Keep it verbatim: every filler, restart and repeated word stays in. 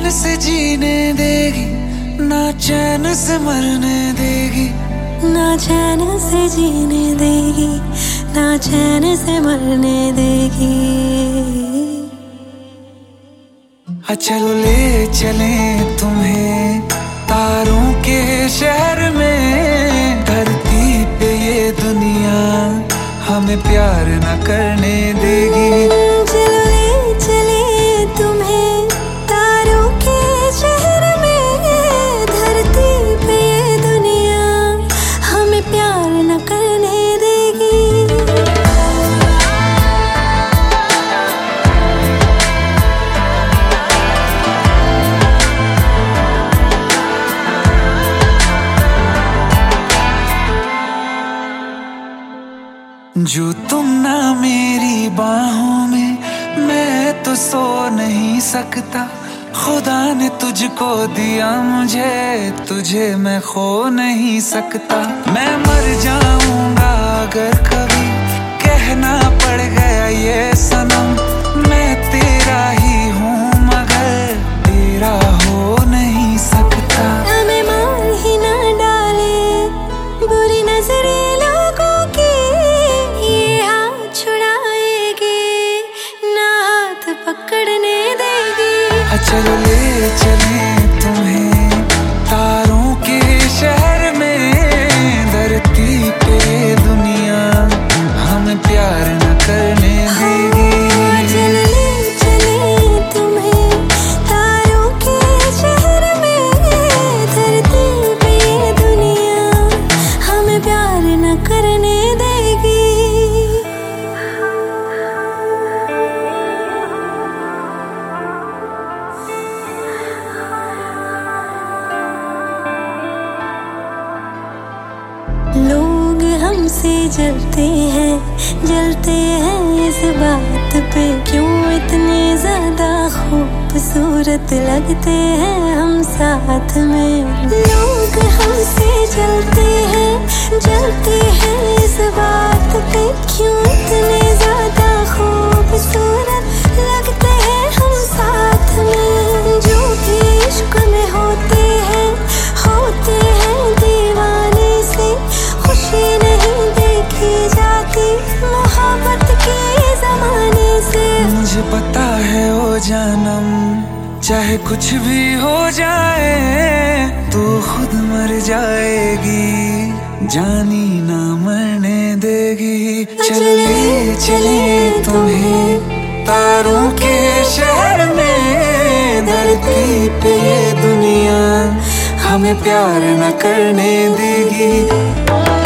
चैन से जीने देगी, ना चैन से मरने देगी, ना चैन से जीने देगी, ना चैन से मरने देगी। चलो ले चले तुम्हें तारों के शहर में, धरती पे ये दुनिया हमें प्यार न करने देगी। चलो ले चले तुम्हें तारों के शहर में, धरती पे ये दुनिया हमें प्यार न करने देगी। जो तुम ना मेरी बाहों में, मैं तो सो नहीं सकता। खुदा ने तुझको दिया मुझे, तुझे मैं खो नहीं सकता। मैं मर जाऊंगा अगर कभी कहना पड़ गया ये सनम, मैं तेरा ही हूँ मगर तेरा हो नहीं सकता। हमें मार ही ना डाले बुरी नजरें लोगों की, ये हाथ छुड़ाएगी ना हाथ पकड़ने देगी। चलो ले चले तुम्हें तारों के शहर में, धरती पे दुनिया हमें प्यार न करने देगी। चलो ले चले तुम्हें तारों के शहर में, धरती पे दुनिया हमें प्यार न करने देगी। लोग हमसे जलते हैं, जलते हैं इस बात पे, क्यों इतने ज्यादा खूबसूरत लगते हैं हम साथ में। लोग हमसे जलते हैं, जलते हैं इस बात पे, क्यों इतने ज्यादा खूबसूरत लगते हैं हम साथ में। जो भी इश्क में होते हैं, होते हैं दीवाने से, खुशी नहीं देखी जाती मोहब्बत के जमाने से। मुझे पता है ओ जानम, चाहे कुछ भी हो जाए तू खुद मर जाएगी, जानी ना मरने देगी। चलो ले चले तुम्हें तारों के शहर में, धरती पे ये दुनिया हमें प्यार न करने देगी।